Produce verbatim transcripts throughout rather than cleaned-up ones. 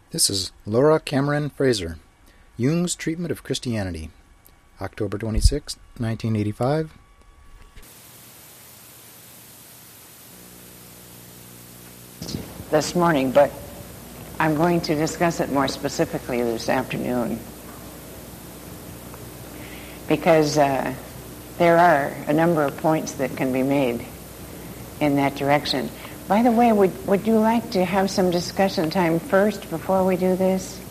This is Laura Cameron Fraser, Jung's Treatment of Christianity, October twenty-sixth, nineteen eighty-five. This morning, but I'm going to discuss it more specifically this afternoon because uh, there are a number of points that can be made in that direction. By the way, would, would you like to have some discussion time first before we do this?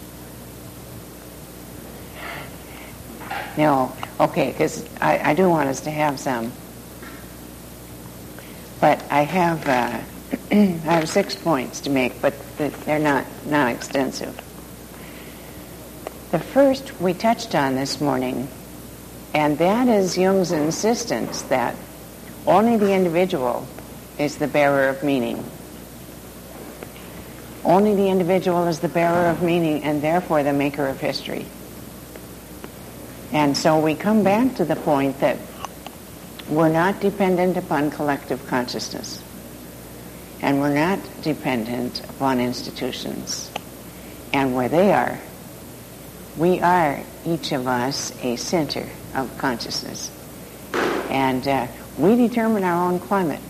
No. Okay, because I, I do want us to have some. But I have uh, I have six points to make, but they're not, not extensive. The first we touched on this morning, and that is Jung's insistence that only the individual is the bearer of meaning. Only the individual is the bearer of meaning and therefore the maker of history. And so we come back to the point that we're not dependent upon collective consciousness. And we're not dependent upon institutions. And where they are, we are, each of us, a center of consciousness. And uh, we determine our own climate.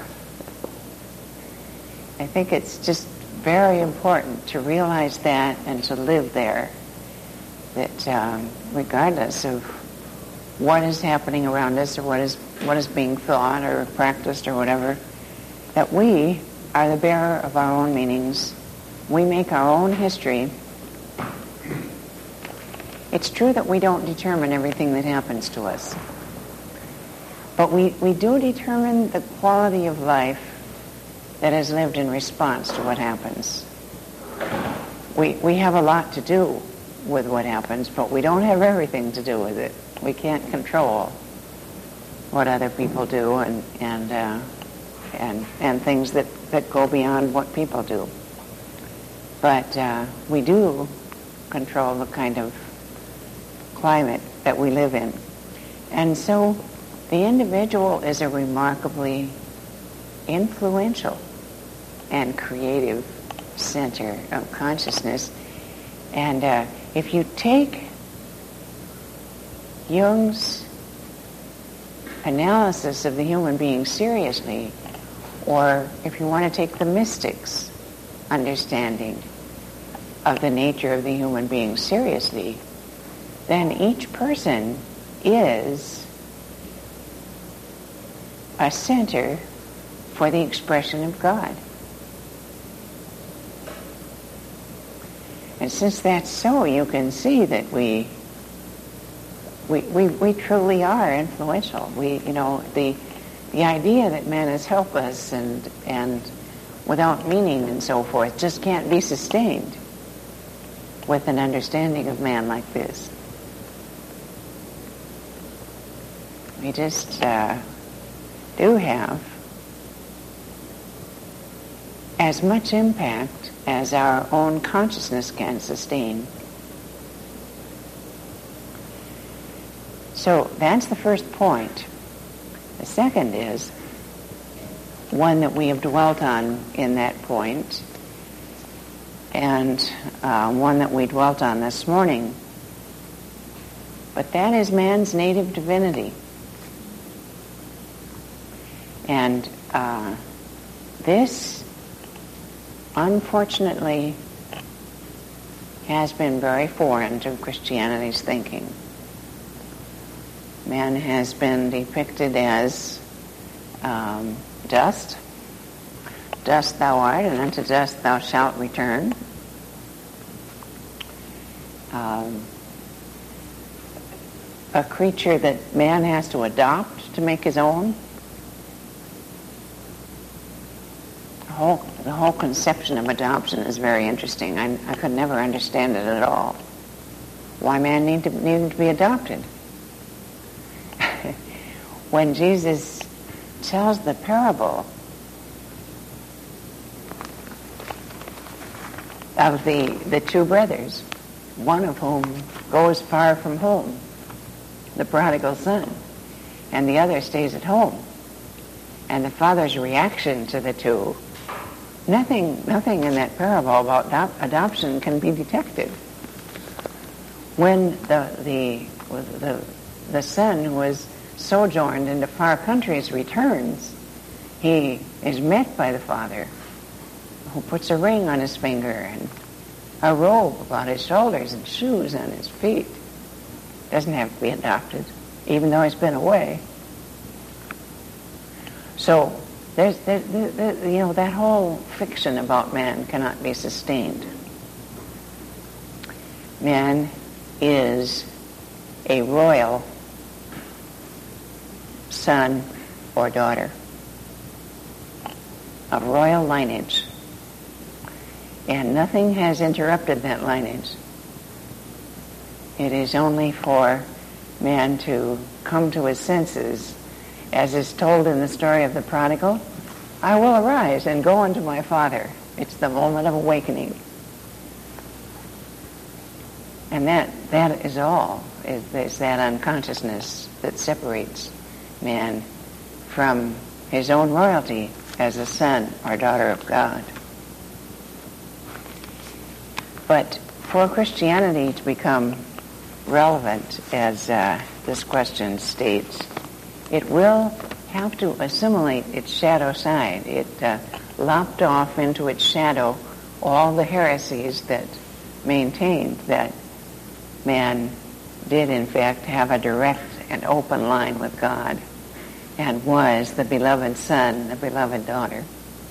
I think it's just very important to realize that and to live there, that um, regardless of what is happening around us or what is what is being thought or practiced or whatever, that we are the bearer of our own meanings. We make our own history. It's true that we don't determine everything that happens to us, but we, we do determine the quality of life that is lived in response to what happens. We we have a lot to do with what happens, but we don't have everything to do with it. We can't control what other people do and and uh, and and things that, that go beyond what people do. But uh, we do control the kind of climate that we live in. And so the individual is a remarkably influential and creative center of consciousness. And uh, if you take Jung's analysis of the human being seriously, or if you want to take the mystics' understanding of the nature of the human being seriously, then each person is a center for the expression of God. And since that's so, you can see that we we we, we truly are influential. We, you know, the the idea that man is helpless and and without meaning and so forth just can't be sustained with an understanding of man like this. We just uh, do have as much impact as our own consciousness can sustain. So that's the first point. The second is one that we have dwelt on in that point, and uh, one that we dwelt on this morning. But that is man's native divinity. And uh, this unfortunately has been very foreign to Christianity's thinking. Man has been depicted as um, dust. Dust thou art, and unto dust thou shalt return. Um, a creature that man has to adopt to make his own. The whole, the whole conception of adoption is very interesting. I, I could never understand it at all. Why man need to, needed to be adopted? When Jesus tells the parable of the, the two brothers, one of whom goes far from home, the prodigal son, and the other stays at home. And the father's reaction to the two nothing, nothing in that parable about adop- adoption can be detected. When the, the, the, the son who was sojourned into far countries returns, he is met by the father, who puts a ring on his finger and a robe about his shoulders and shoes on his feet. Doesn't have to be adopted, even though he's been away. So there's, there, there, there, you know, that whole fiction about man cannot be sustained. Man is a royal son or daughter of royal lineage, and nothing has interrupted that lineage. It is only for man to come to his senses, as is told in the story of the prodigal. I will arise and go unto my father. It's the moment of awakening. And that that is all, is, is that unconsciousness that separates man from his own royalty as a son or daughter of God. But for Christianity to become relevant, as uh, this question states, it will have to assimilate its shadow side. It uh, lopped off into its shadow all the heresies that maintained that man did in fact have a direct and open line with God and was the beloved son, the beloved daughter.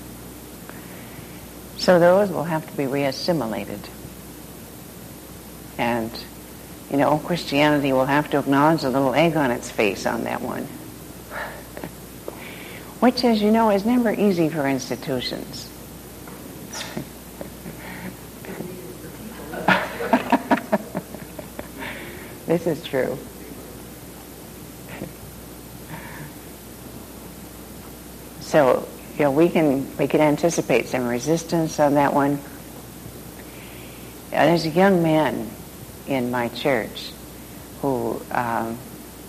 So those will have to be reassimilated. And, you know, Christianity will have to acknowledge a little egg on its face on that one. Which, as you know, is never easy for institutions. This is true. So, you know, we can we can anticipate some resistance on that one. Uh, there's a young man in my church who um,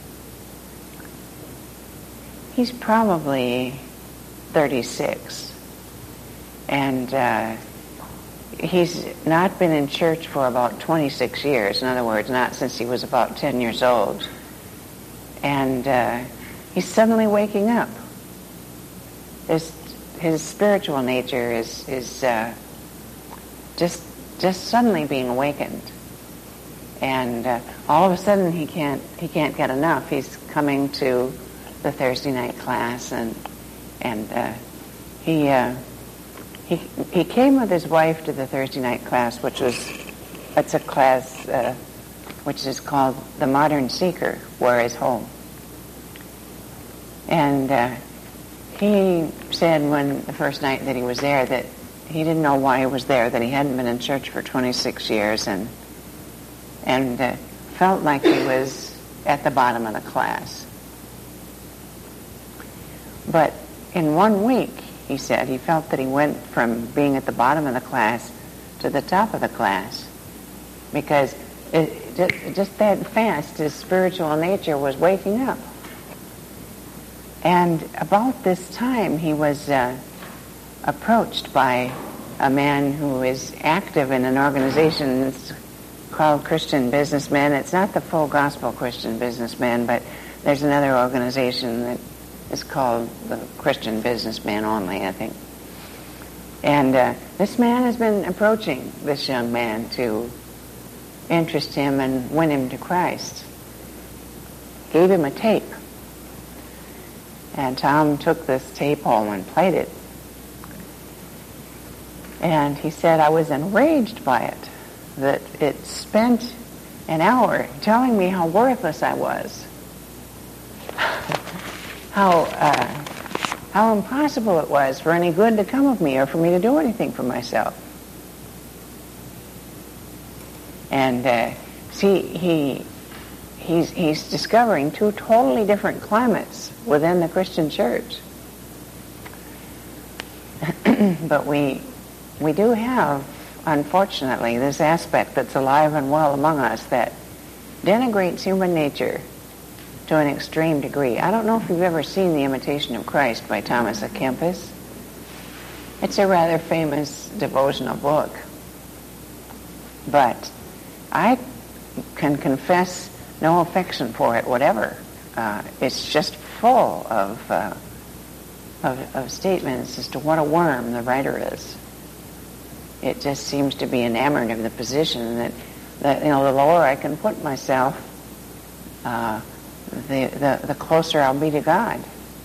he's probably thirty-six, and uh, he's not been in church for about twenty-six years. In other words, not since he was about ten years old. And uh, he's suddenly waking up. His, his spiritual nature is is uh, just just suddenly being awakened, and uh, all of a sudden he can't he can't get enough. He's coming to the Thursday night class, and and uh, he uh, he he came with his wife to the Thursday night class, which was it's a class uh, which is called The Modern Seeker, Where is Home, and. Uh, He said when the first night that he was there that he didn't know why he was there, that he hadn't been in church for twenty-six years, and and uh, felt like he was at the bottom of the class. But in one week, he said, he felt that he went from being at the bottom of the class to the top of the class, because it, just, just that fast his spiritual nature was waking up. And about this time, he was uh, approached by a man who is active in an organization that's called Christian Businessmen. It's not the full gospel Christian Businessmen, but there's another organization that is called the Christian Businessman only, I think. And uh, this man has been approaching this young man to interest him and win him to Christ. Gave him a tape. And Tom took this tape home and played it. And he said, I was enraged by it, that it spent an hour telling me how worthless I was, how uh, how impossible it was for any good to come of me or for me to do anything for myself. And uh, see, he he's he's discovering two totally different climates within the Christian church. But we we do have, unfortunately, this aspect that's alive and well among us that denigrates human nature to an extreme degree. I don't know if you've ever seen The Imitation of Christ by Thomas à Kempis. It's a rather famous devotional book. But I can confess no affection for it whatever. Uh, it's just full of, uh, of of statements as to what a worm the writer is. It just seems to be enamored of the position that, that you know, the lower I can put myself, uh, the, the the closer I'll be to God.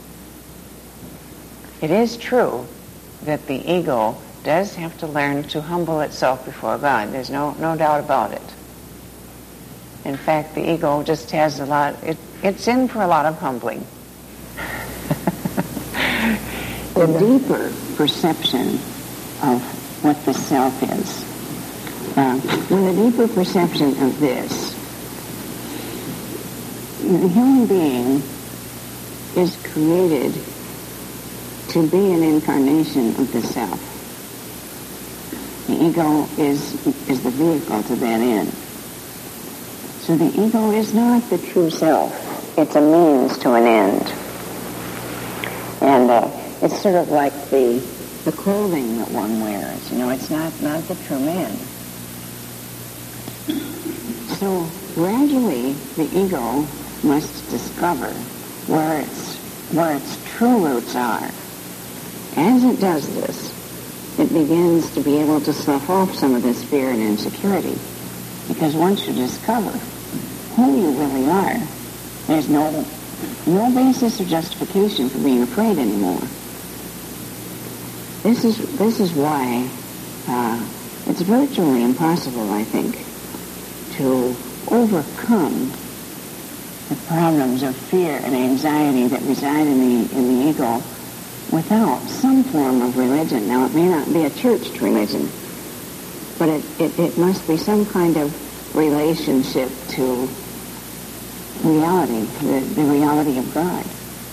It is true that the ego does have to learn to humble itself before God. There's no no doubt about it. In fact, the ego just has a lot, it, it's in for a lot of humbling. The deeper perception of what the self is, uh, with a deeper perception of this, the human being is created to be an incarnation of the self. The ego is is the vehicle to that end. So the ego is not the true self. It's a means to an end. And uh, it's sort of like the the clothing that one wears. You know, it's not, not the true man. So gradually the ego must discover where its where its true roots are. As it does this, it begins to be able to slough off some of this fear and insecurity. Because once you discover who you really are, there's no no basis or justification for being afraid anymore. This is this is why uh, it's virtually impossible, I think, to overcome the problems of fear and anxiety that reside in the in the ego without some form of religion. Now, it may not be a church religion, but it, it, it must be some kind of relationship to reality, the, the reality of God.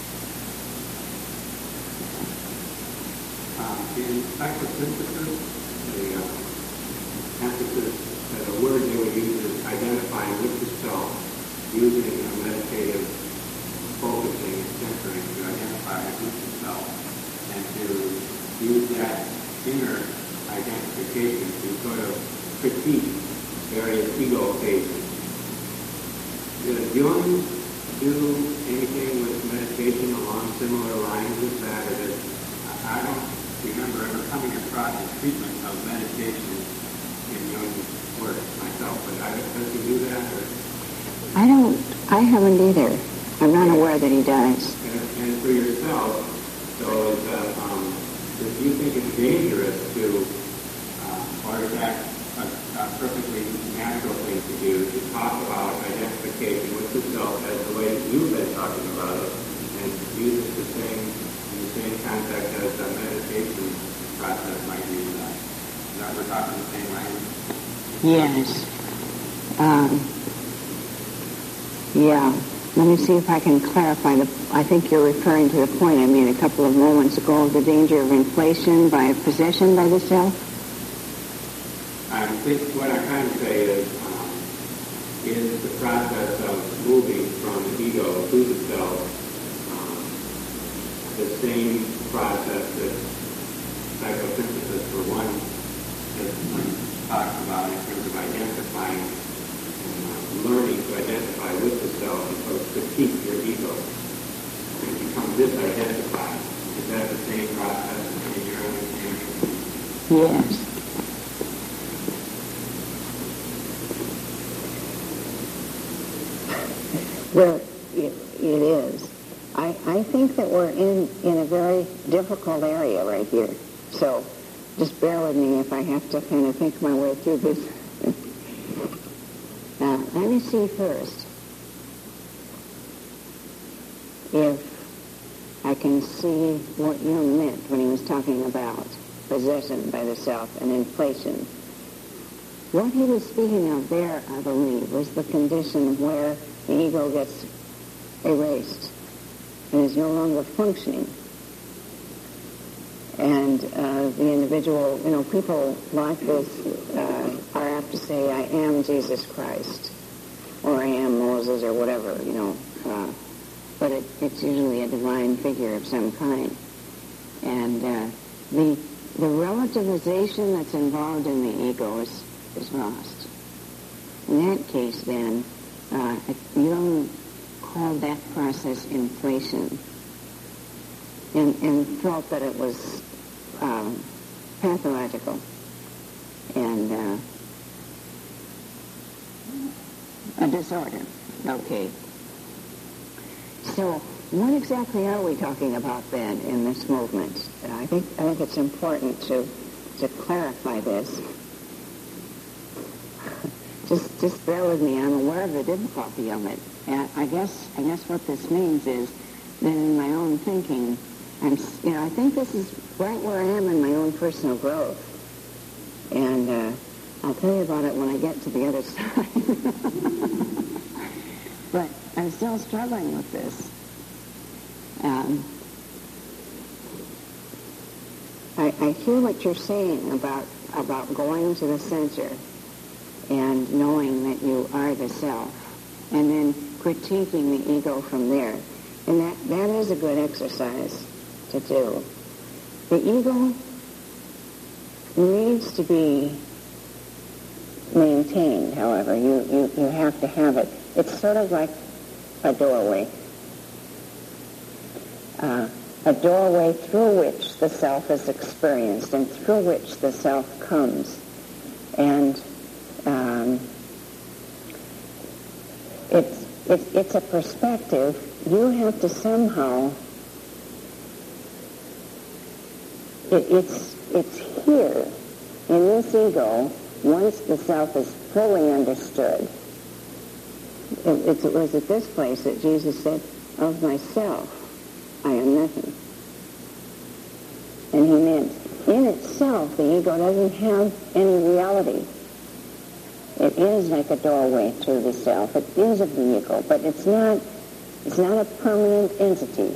Uh, in psychosynthesis, the uh, emphasis that the word they would use is identifying with the self, using a meditative focusing and centering to identify with the self, and to use that inner identification to sort of critique various ego phases. Does Jung do anything with meditation along similar lines as that? Or does, I don't remember ever coming across a treatment of meditation in Jung's work myself, but I, does he do that? Or? I don't, I haven't either. I'm not aware that he does. And, and for yourself, so is, uh, um, do you think it's dangerous to, uh, or is that a, a perfectly natural thing to do, to talk about identification with the self as the way you've been talking about it, and use it the same, in the same context as the meditation process might use that? Is that we're talking the same language? Yes. Um, yeah. Let me see if I can clarify. The, I think you're referring to the point I made a couple of moments ago of the danger of inflation by possession by the self. I think what I'm trying to say is, um, is the process of moving from the ego to the self um, the same process that psychosynthesis, for one, has talked about in terms of identifying and uh, learning to identify with the self and so critique your ego and become disidentified. Is that the same process in your understanding? Yes. Well, it, it is. I, I think that we're in, in a very difficult area right here. So just bear with me if I have to kind of think my way through this. Now, let me see first if I can see what Jung meant when he was talking about possession by the self and inflation. What he was speaking of there, I believe, was the condition where the ego gets erased and is no longer functioning. And uh, the individual, you know, people like this uh, are apt to say, I am Jesus Christ, or I am Moses, or whatever, you know. Uh, but it, it's usually a divine figure of some kind. And uh, the the relativization that's involved in the ego is, is lost. In that case, then, uh, Jung called that process inflation, and, and felt that it was um, pathological and uh, a disorder. Okay. So, what exactly are we talking about then in this movement? I think I think it's important to to clarify this. Just just bear with me. I'm aware of the difficulty of it. And I guess I guess what this means is that in my own thinking, I'm you know I think this is right where I am in my own personal growth, and uh, I'll tell you about it when I get to the other side. But I'm still struggling with this. Um, I, I hear what you're saying about about going to the center and knowing that you are the self, and then critiquing the ego from there. And that, that is a good exercise to do. The ego needs to be maintained, however. You, you, you have to have it. It's sort of like a doorway. Uh, a doorway through which the self is experienced and through which the self comes. And um, it's, it's, it's a perspective. You have to somehow, it, it's, it's here in this ego, once the self is fully understood. It, it was at this place that Jesus said, of myself, I am nothing. And he meant, in itself, the ego doesn't have any reality. It is like a doorway to the self. It is a vehicle, but it's not, it's not a permanent entity.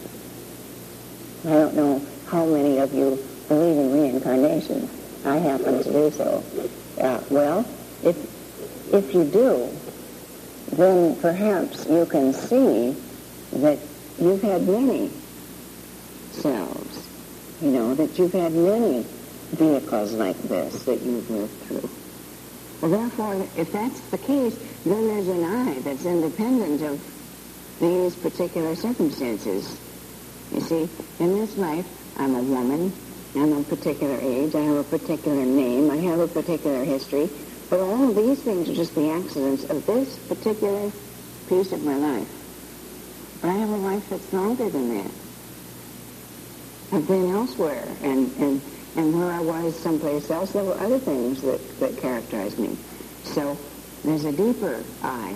I don't know how many of you believe in reincarnation. I happen to do so. Uh, well, if, if you do, then perhaps you can see that you've had many selves, you know, that you've had many vehicles like this that you've lived through. Well, therefore, if that's the case, then there's an I that's independent of these particular circumstances. You see, in this life, I'm a woman, I'm a particular age, I have a particular name, I have a particular history, but all of these things are just the accidents of this particular piece of my life. But I have a life that's longer than that. I've been elsewhere, and, and, and where I was someplace else, there were other things that, that characterized me. So there's a deeper I.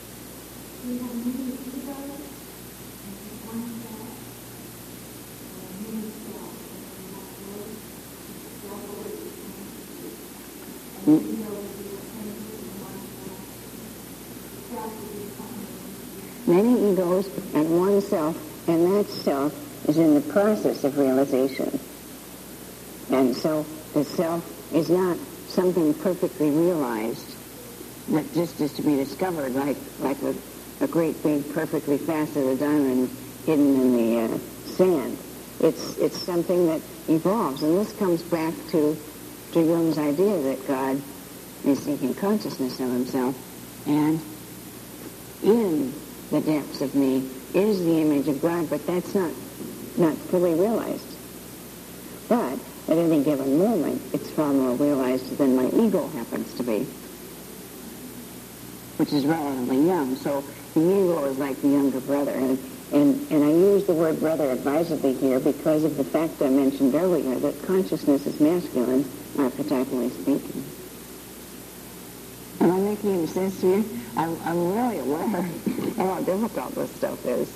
Many egos and one self, and that self is in the process of realization. And so the self is not something perfectly realized that just is to be discovered like, like a, a great big perfectly faceted diamond hidden in the uh, sand. It's, it's something that evolves. And this comes back to, to Jung's idea that God is seeking consciousness of himself, and in the depths of me is the image of God, but that's not not fully realized. But at any given moment, it's far more realized than my ego happens to be, which is relatively young. So the ego is like the younger brother, and and, and I use the word brother advisedly here because of the fact I mentioned earlier that consciousness is masculine, archetypally speaking. Am I making any sense to you? I'm, I'm really aware of how difficult this stuff is.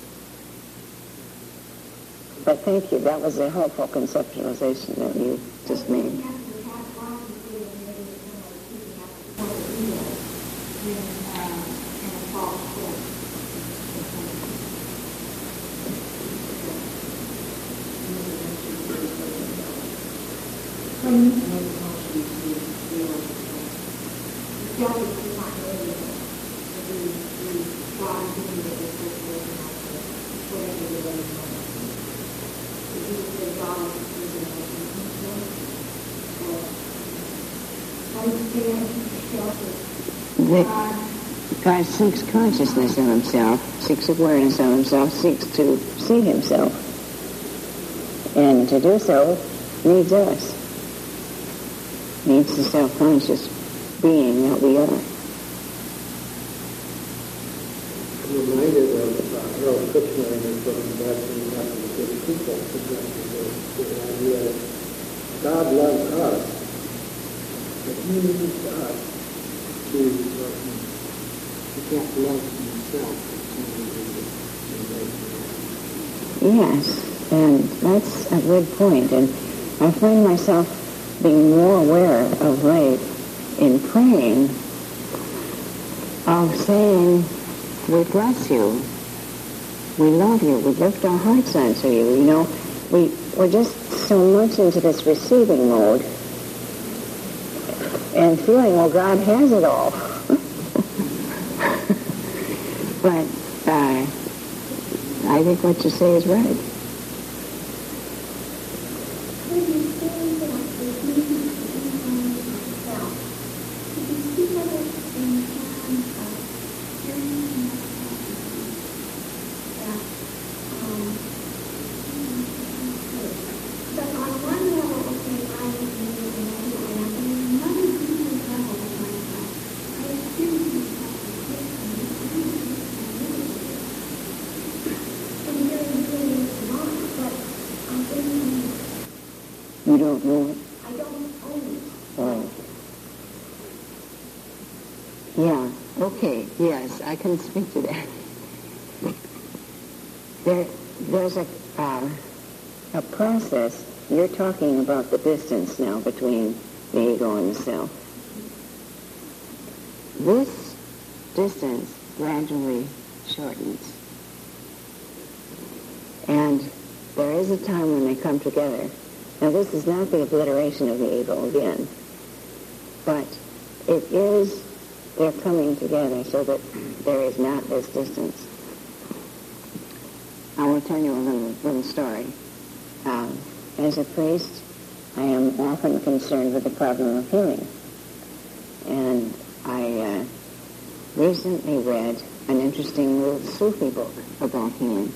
But thank you. That was a helpful conceptualization that you just made. that God seeks consciousness of himself, seeks awareness of himself, seeks to see himself. And to do so needs us, needs the self-conscious being that we are. I'm reminded of uh, Harold Kushner in his book, Investing After the Good People, suggesting the, the idea that God loves us, but he needs us to, um, he can't love himself. Yes, and that's a good point. And I find myself being more aware of late in praying of saying, we bless you, we love you, we lift our hearts onto you. You know, we, we're just so much into this receiving mode and feeling, well, God has it all. But uh, I think what you say is right. You don't know it? I don't own it. Oh. Yeah, okay, yes, I can speak to that. There, there's a, uh, a process. You're talking about the distance now between the ego and the self. This distance gradually shortens. And there is a time when they come together. Now, this is not the obliteration of the ego again, but it is, they're coming together so that there is not this distance. I will tell you a little, little story. Um, as a priest, I am often concerned with the problem of healing. And I uh, recently read an interesting little Sufi book about healing.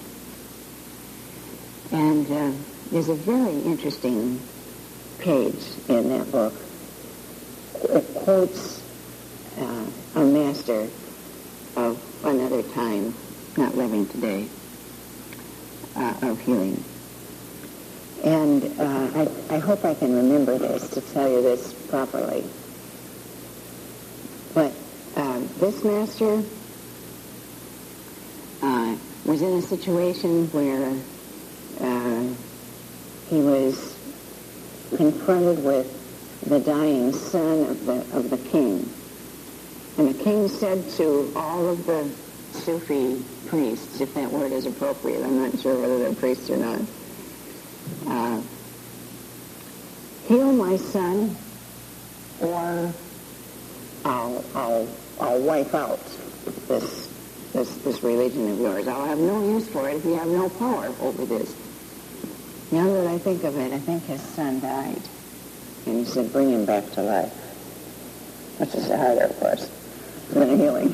And uh, there's a very interesting page in that book. It quotes uh, a master of another time, not living today, uh, of healing. And uh, I, I hope I can remember this to tell you this properly. But uh, this master uh, was in a situation where uh, he was confronted with the dying son of the of the king. And the king said to all of the Sufi priests, if that word is appropriate, I'm not sure whether they're priests or not, uh, heal my son, or I'll, I'll, I'll wipe out this, this, this religion of yours. I'll have no use for it if you have no power over this. Now that I think of it, I think his son died. And he said, bring him back to life. Which is harder, of course, than healing.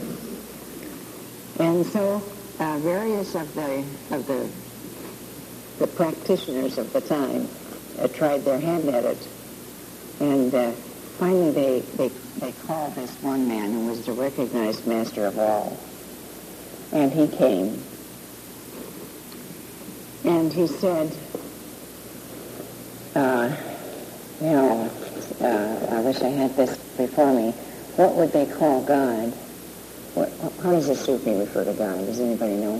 And so uh, various of the of the the practitioners of the time uh, tried their hand at it. And uh, finally they, they, they called this one man who was the recognized master of all. And he came. And he said, uh, you know, uh, I wish I had this before me. What would they call God? What, how does a Sufi refer to God? Does anybody know?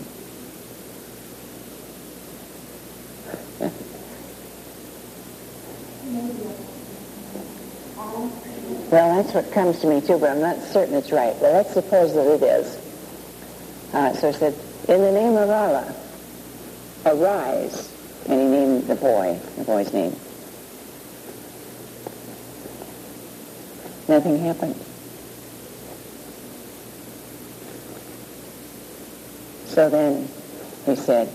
Well, that's what comes to me too, but I'm not certain it's right. But let's suppose that it is. Uh, so he said, in the name of Allah, arise. And he named the boy, the boy's name. Nothing happened. So then he said,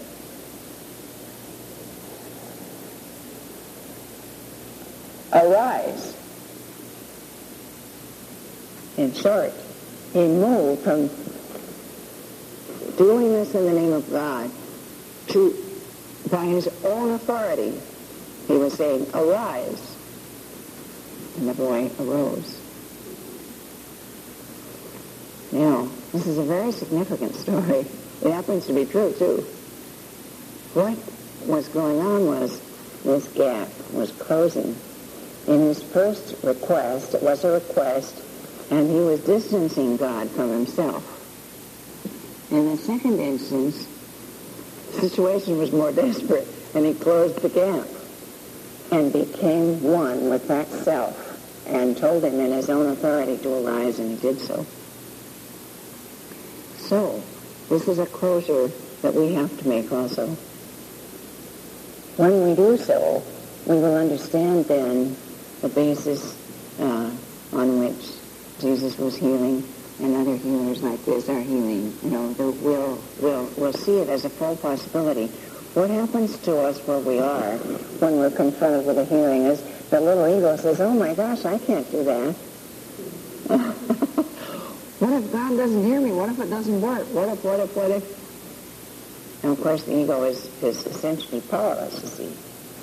arise. In short, he moved from doing this in the name of God to, by his own authority, he was saying, arise. And the boy arose. Now, this is a very significant story. It happens to be true, too. What was going on was this gap was closing. In his first request, it was a request, and he was distancing God from himself. In the second instance, the situation was more desperate, and he closed the gap and became one with that self and told him in his own authority to arise, and he did so. So, this is a closure that we have to make also. When we do so, we will understand then the basis uh, on which Jesus was healing and other healers like this are healing. You know, the, we'll, we'll, we'll see it as a full possibility. What happens to us where we are when we're confronted with a healing is the little ego says, oh my gosh, I can't do that. What if God doesn't hear me? What if it doesn't work? What if, what if, what if? And of course the ego is, is essentially powerless, you see.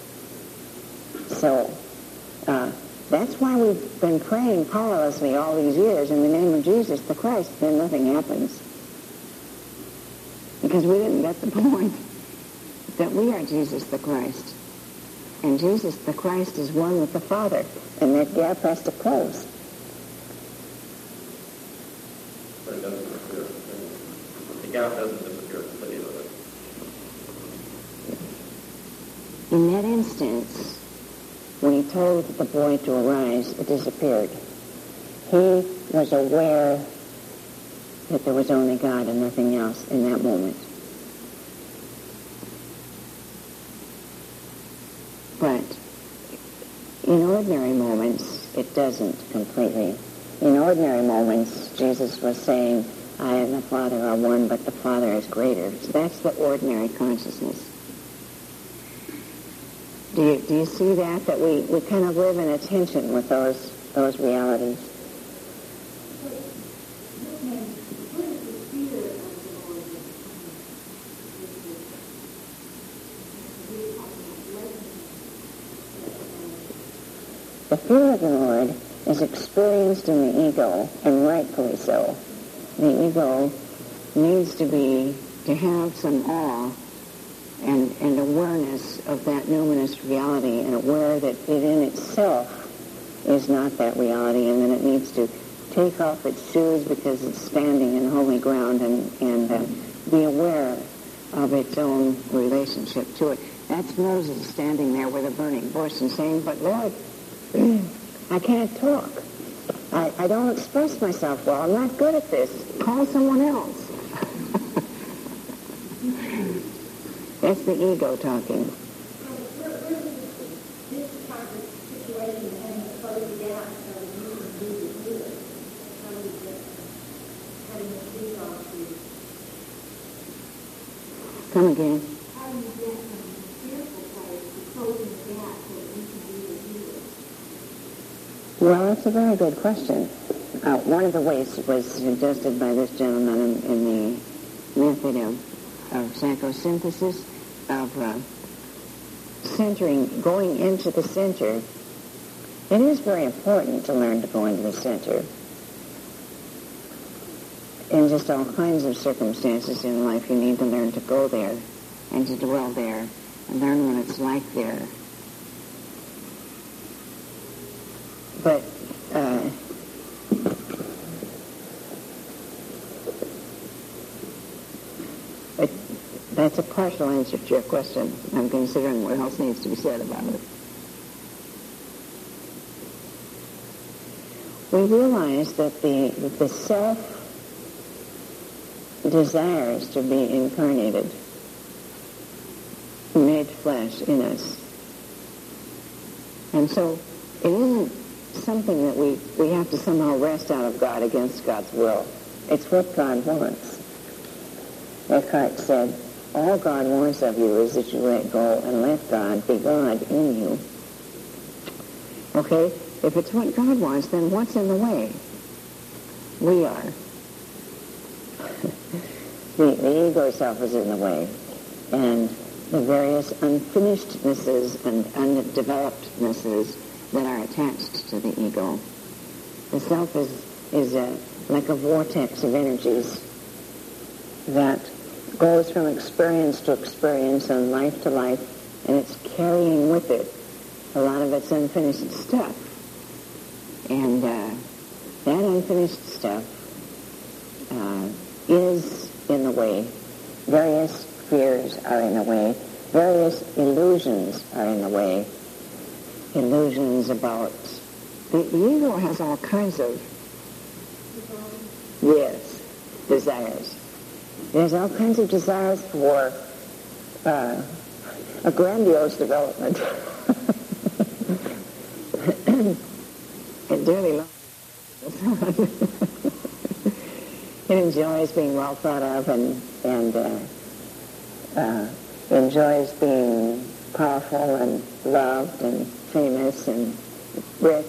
So, uh, that's why we've been praying powerlessly all these years in the name of Jesus the Christ, then nothing happens. Because we didn't get the point that we are Jesus the Christ. And Jesus the Christ is one with the Father, and that gap has to close. But it doesn't disappear. The gap doesn't disappear completely. In that instance, when he told the boy to arise, it disappeared. He was aware that there was only God and nothing else in that moment. But in ordinary moments, it doesn't completely. In ordinary moments, Jesus was saying, I and the Father are one, but the Father is greater. So that's the ordinary consciousness. Do you, do you see that? That we, we kind of live in a tension with those those realities. The fear of the Lord is experienced in the ego, and rightfully so. The ego needs to be, to have some awe and, and awareness of that numinous reality, and aware that it in itself is not that reality, and then it needs to take off its shoes because it's standing in holy ground, and, and uh, be aware of its own relationship to it. That's Moses standing there with a burning bush and saying, but Lord, I can't talk. I, I don't express myself well. I'm not good at this. Call someone else. That's the ego talking. Come again. Well, that's a very good question. Uh, one of the ways was suggested by this gentleman in, in the method of, of psychosynthesis, of uh, centering, going into the center. It is very important to learn to go into the center. In just all kinds of circumstances in life, you need to learn to go there and to dwell there and learn what it's like there. But uh, it, that's a partial answer to your question. I'm considering what else needs to be said about it. We realize that the, that the self desires to be incarnated, made flesh in us. And so it isn't something that we, we have to somehow wrest out of God against God's will. It's what God wants. Eckhart said, all God wants of you is that you let go and let God be God in you. Okay? If it's what God wants, then what's in the way? We are. the, the ego self is in the way, and the various unfinishednesses and undevelopednesses that are attached to the ego. The self is, is a, like a vortex of energies that goes from experience to experience and life to life, and it's carrying with it a lot of its unfinished stuff. And uh, that unfinished stuff uh, is in the way. Various fears are in the way. Various illusions are in the way. Illusions about... The, the ego has all kinds of... Yes, desires. There's all kinds of desires for uh, a grandiose development. It dearly loves it enjoys being well thought of and, and uh, uh, enjoys being powerful and loved and famous and rich.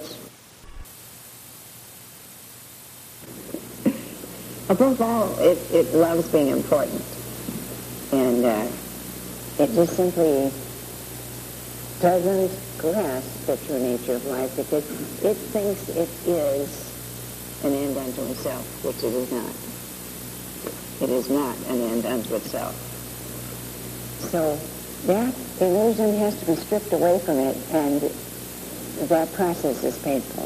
Above all, it, it loves being important. And uh, it just simply doesn't grasp the true nature of life because it thinks it is an end unto itself, which it is not. It is not an end unto itself. So that illusion has to be stripped away from it, and that process is painful.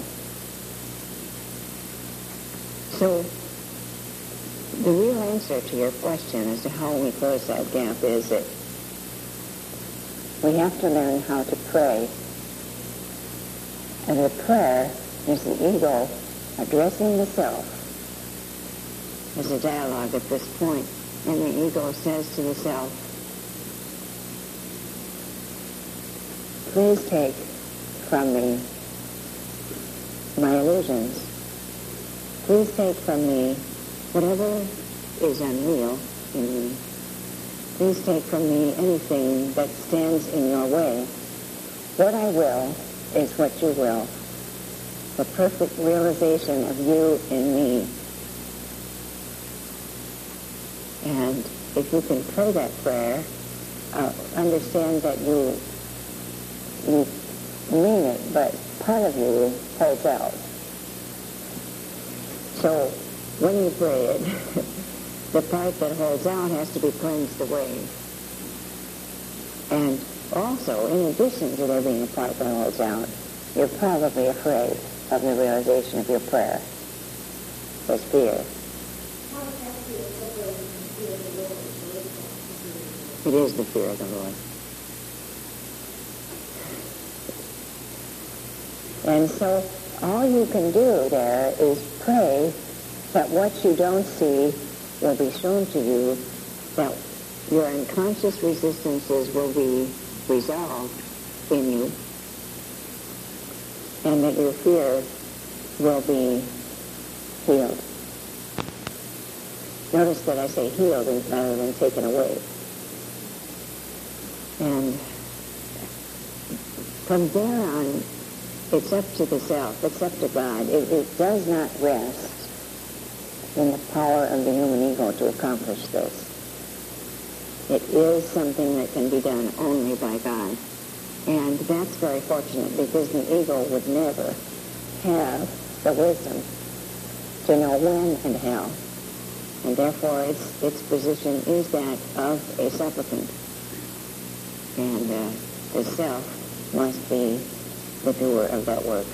So the real answer to your question as to how we close that gap is that we have to learn how to pray. And the prayer is the ego addressing the self. There's a dialogue at this point, and the ego says to the self, please take from me my illusions. Please take from me whatever is unreal in me. Please take from me anything that stands in your way. What I will is what you will. The perfect realization of you in me. And if you can pray that prayer, uh, understand that you you mean it, but part of you holds out. So when you pray it, the part that holds out has to be cleansed away. And also, in addition to there being a part that holds out, you're probably afraid of the realization of your prayer. There's fear. It is the fear of the Lord. And so all you can do there is pray that what you don't see will be shown to you, that your unconscious resistances will be resolved in you, and that your fear will be healed. Notice that I say healed rather than taken away. And from there on, it's up to the self, it's up to God. It, it does not rest in the power of the human ego to accomplish this. It is something that can be done only by God. And that's very fortunate because the ego would never have the wisdom to know when and how. And therefore its, its position is that of a supplicant. And uh, the self must be the doer of that work.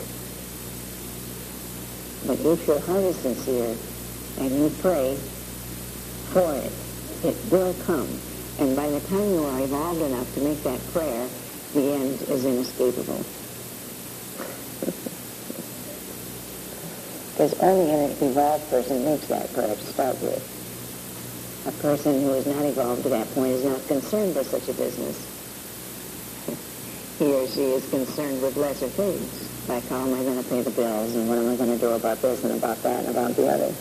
But if your heart is sincere and you pray for it, it will come. And by the time you are evolved enough to make that prayer, the end is inescapable. Because only an evolved person makes that prayer to start with. A person who is not evolved to that point is not concerned with such a business. He or she is concerned with lesser things, like how am I going to pay the bills, and what am I going to do about this and about that and about the other.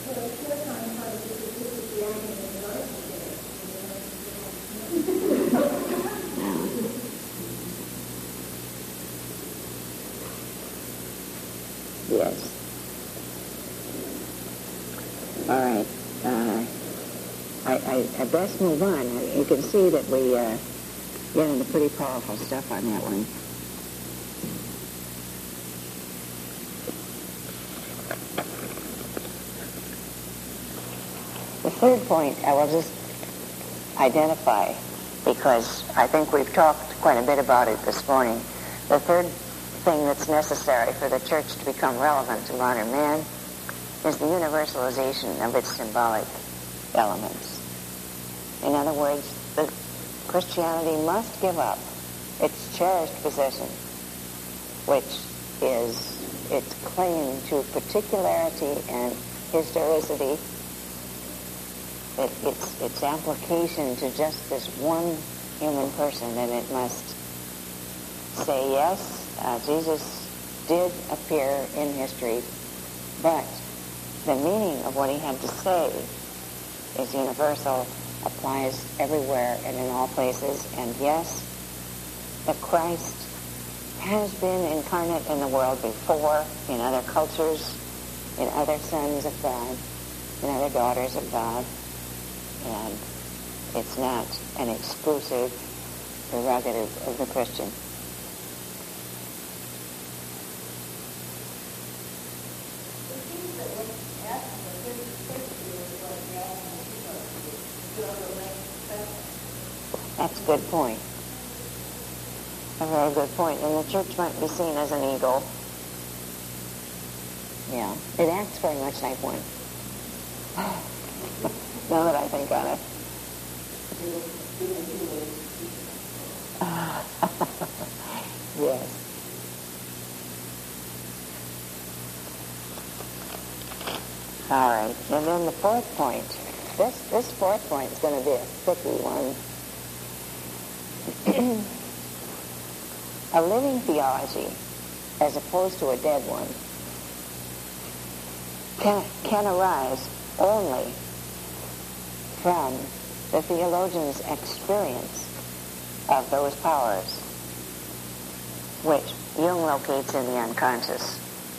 Yes. All right. Uh, I, I, I best move on. You can see that we uh, get into pretty powerful stuff on that one. The third point I will just identify, because I think we've talked quite a bit about it this morning. The third thing that's necessary for the church to become relevant to modern man is the universalization of its symbolic elements. In other words, the Christianity must give up its cherished possession, which is its claim to particularity and historicity, it, its, its application to just this one human person, and it must say, yes, uh, Jesus did appear in history, but the meaning of what he had to say is universal, applies everywhere and in all places, and yes, the Christ has been incarnate in the world before, in other cultures, in other sons of God, in other daughters of God, and it's not an exclusive prerogative of the Christian. That's a good point. A very good point. And the church might be seen as an ego. Yeah. It acts very much like one. Now that I think on it. Yes. All right. And then the fourth point. This, this fourth point is going to be a tricky one. A living theology, as opposed to a dead one, can, can arise only from the theologian's experience of those powers, which Jung locates in the unconscious.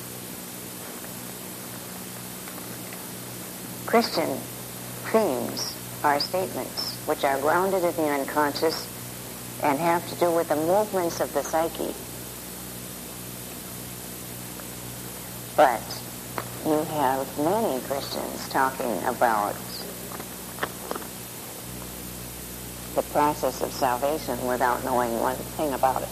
Christian themes are statements which are grounded in the unconscious and have to do with the movements of the psyche. But you have many Christians talking about the process of salvation without knowing one thing about it.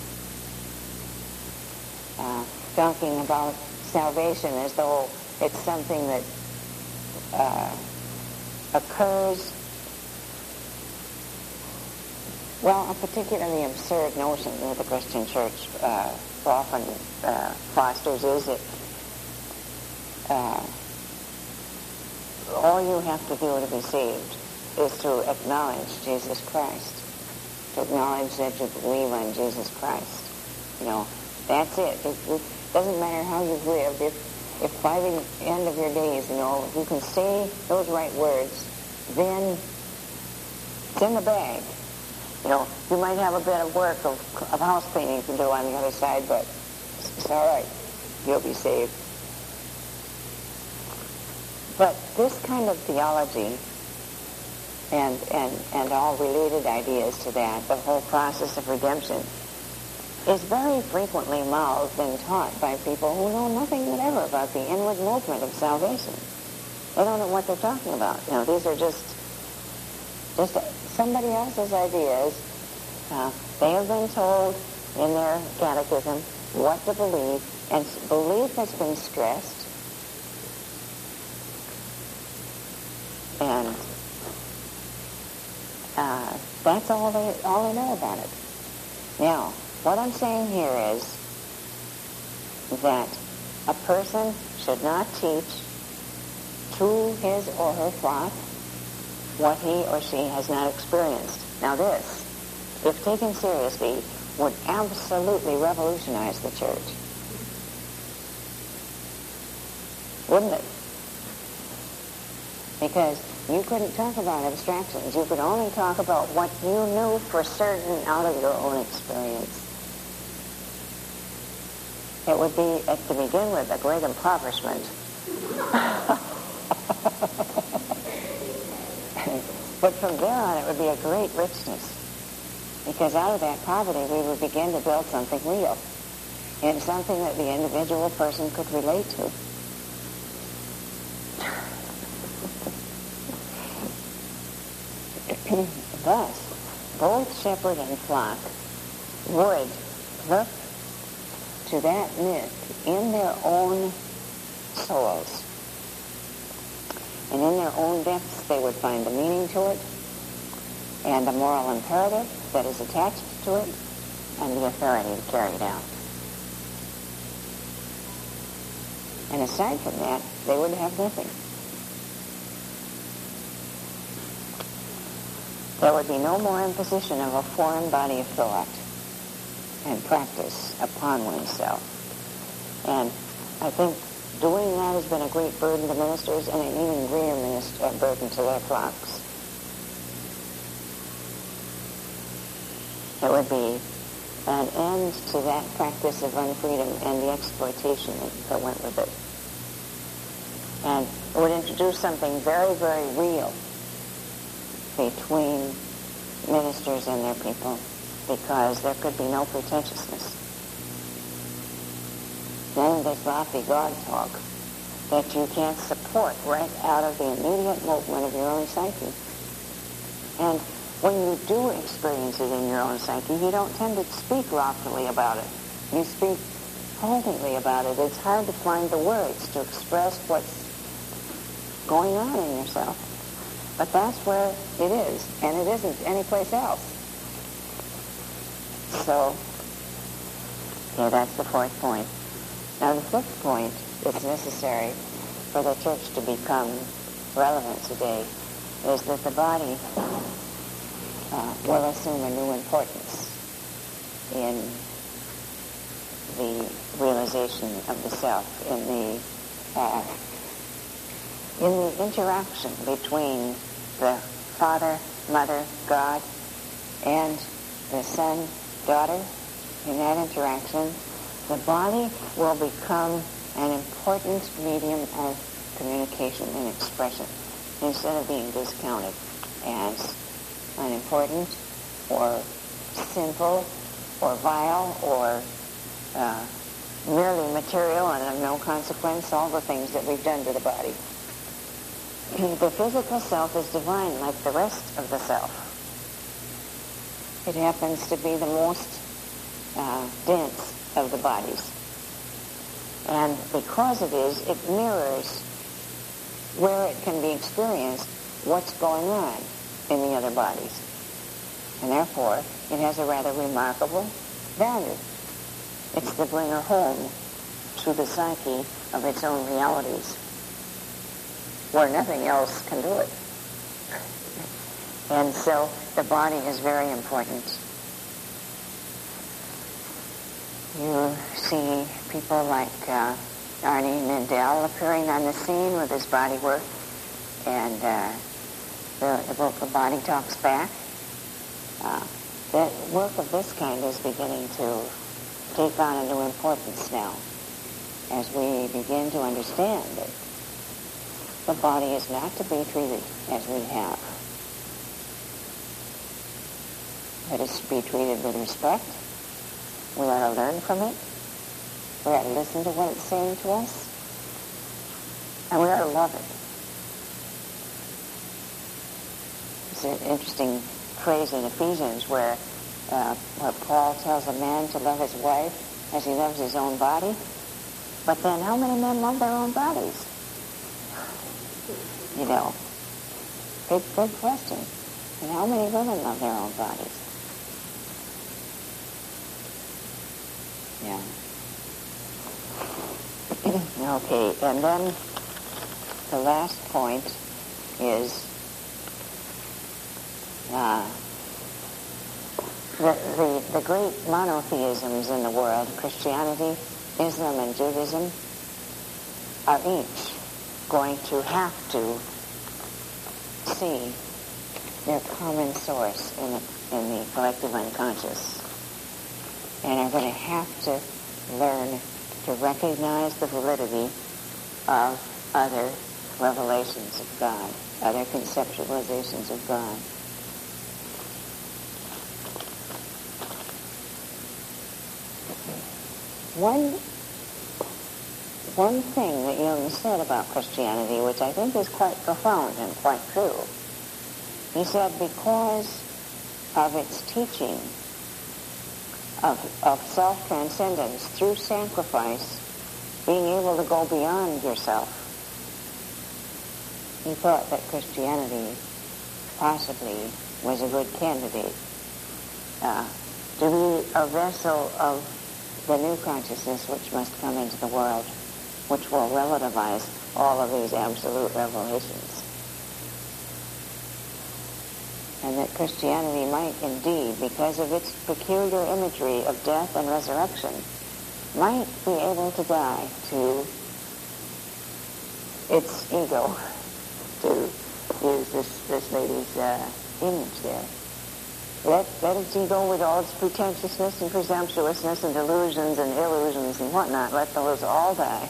Uh, talking about salvation as though it's something that uh, occurs. Well, a particularly absurd notion that the Christian church uh, often uh, fosters is that uh, all you have to do to be saved is to acknowledge Jesus Christ, to acknowledge that you believe on Jesus Christ. You know, that's it. It, it doesn't matter how you've lived. If, if by the end of your days, you know, you can say those right words, then it's in the bag. You know, you might have a bit of work of, of house painting to do on the other side, but it's all right. You'll be saved. But this kind of theology and, and, and all related ideas to that, the whole process of redemption, is very frequently mouthed and taught by people who know nothing whatever about the inward movement of salvation. They don't know what they're talking about. You know, these are just just somebody else's ideas. Uh, they have been told in their catechism what to believe, and belief has been stressed. And uh, that's all they all they know about it. Now, what I'm saying here is that a person should not teach to his or her flock what he or she has not experienced. Now this, if taken seriously, would absolutely revolutionize the church. Wouldn't it? Because you couldn't talk about abstractions. You could only talk about what you knew for certain out of your own experience. It would be, uh, to begin with, a great impoverishment. But from there on, it would be a great richness, because out of that poverty, we would begin to build something real, and something that the individual person could relate to. Thus, both shepherd and flock would look to that myth in their own souls. And in their own depths, they would find the meaning to it, and the moral imperative that is attached to it, and the authority to carry it out. And aside from that, they would have nothing. There would be no more imposition of a foreign body of thought and practice upon oneself. And I think doing that has been a great burden to ministers, and an even greater minister, uh, burden to their flocks. It would be an end to that practice of unfreedom and the exploitation that, that went with it. And it would introduce something very, very real between ministers and their people, because there could be no pretentiousness. None of this lofty God talk that you can't support right out of the immediate movement of your own psyche. And when you do experience it in your own psyche, you don't tend to speak loftily about it. You speak haltingly about it. It's hard to find the words to express what's going on in yourself. But that's where it is, and it isn't anyplace else. So, okay, that's the fourth point. Now, the fifth point that's necessary for the church to become relevant today is that the body uh, will assume a new importance in the realization of the self, in the uh, in the interaction between the Father, Mother, God, and the Son, Daughter. In that interaction, the body will become an important medium of communication and expression, instead of being discounted as unimportant or sinful or vile or uh, merely material and of no consequence, all the things that we've done to the body. The physical self is divine like the rest of the self. It happens to be the most uh, dense of the bodies. And because it is, it mirrors where it can be experienced what's going on in the other bodies. And therefore, it has a rather remarkable value. It's the bringer home to the psyche of its own realities, where nothing else can do it. And so the body is very important. You see people like uh, Arnie Mindell appearing on the scene with his body work, and uh, the, the book The Body Talks Back. Uh, the work of this kind is beginning to take on a new importance now, as we begin to understand that the body is not to be treated as we have. It is to be treated with respect. We are to learn from it. We are to listen to what it's saying to us. And we are to love it. There's an interesting phrase in Ephesians where, uh, where Paul tells a man to love his wife as he loves his own body. But then how many men love their own bodies? You know, good, good question. And how many women love their own bodies? Yeah. Okay, and then the last point is uh, the, the, the great monotheisms in the world, Christianity, Islam, and Judaism, are each going to have to see their common source in the, in the collective unconscious, and are going to have to learn to recognize the validity of other revelations of God, other conceptualizations of God. One, one thing that Jung said about Christianity, which I think is quite profound and quite true, he said because of its teaching of, of self-transcendence through sacrifice, being able to go beyond yourself, he thought that Christianity possibly was a good candidate uh, to be a vessel of the new consciousness which must come into the world, which will relativize all of these absolute revelations. And that Christianity might indeed, because of its peculiar imagery of death and resurrection, might be able to die to its ego, to use this, this lady's uh, image there. Let, let its ego, with all its pretentiousness and presumptuousness and delusions and illusions and whatnot, let those all die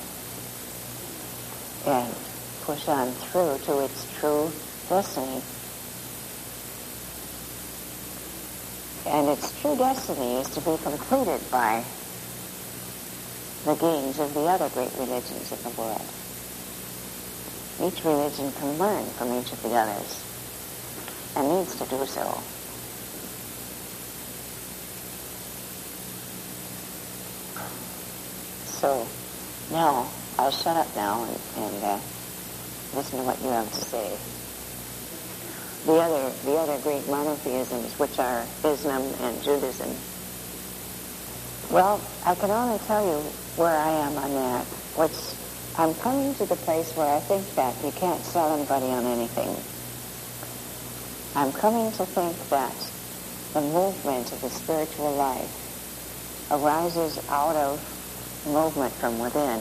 and push on through to its true destiny. And its true destiny is to be completed by the gains of the other great religions of the world. Each religion can learn from each of the others, and needs to do so. So now I'll shut up now and, and uh, listen to what you have to say. The other, the other great monotheisms, which are Islam and Judaism. Well, I can only tell you where I am on that. Which I'm coming to the place where I think that you can't sell anybody on anything. I'm coming to think that the movement of the spiritual life arises out of movement from within.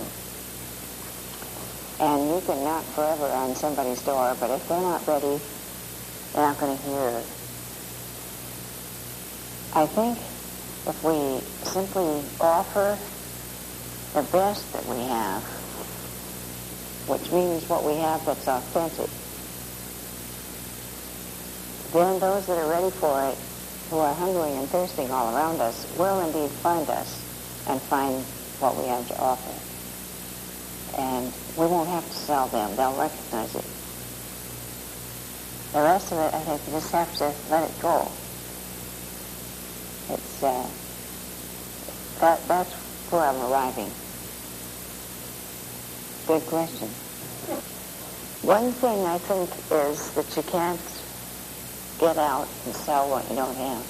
And you can knock forever on somebody's door, but if they're not ready, they're not going to hear. I think if we simply offer the best that we have, which means what we have that's authentic, then those that are ready for it, who are hungry and thirsting all around us, will indeed find us and find what we have to offer. And we won't have to sell them. They'll recognize it. The rest of it, I think, you just have to let it go. It's, uh, that, that's where I'm arriving. Good question. One thing I think is that you can't get out and sell what you don't have.